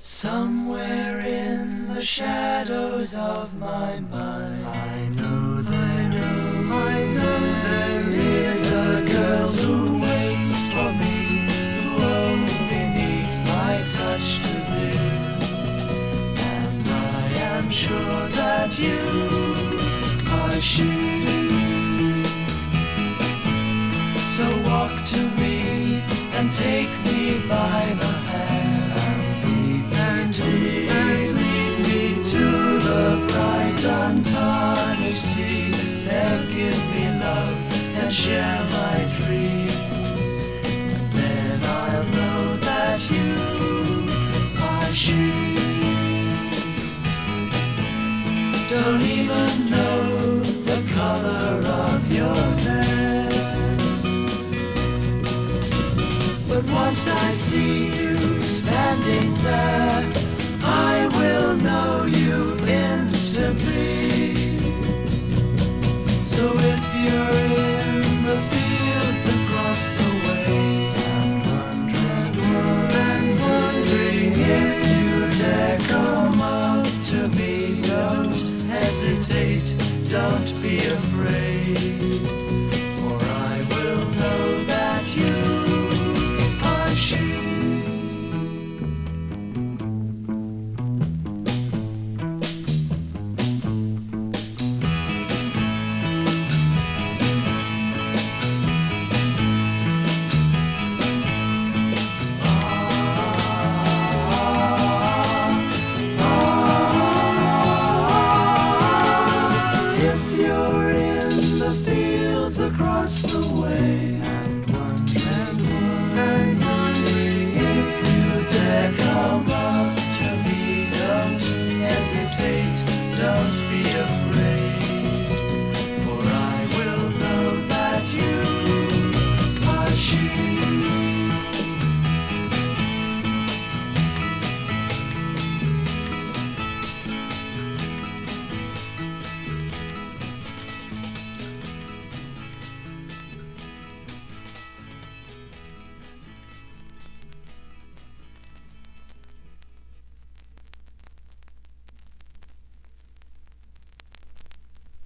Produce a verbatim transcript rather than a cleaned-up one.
Somewhere in the shadows of my mind, I know there is, I know there is a girl who waits for me, who only needs my touch to live. And I am sure that you are she. So walk to me and take me by the hand, and lead, and lead me to the bright untarnished sea. There give me love and share my dreams, and then I'll know that you are she. Don't even know the color of your hair, but once I see you standing there,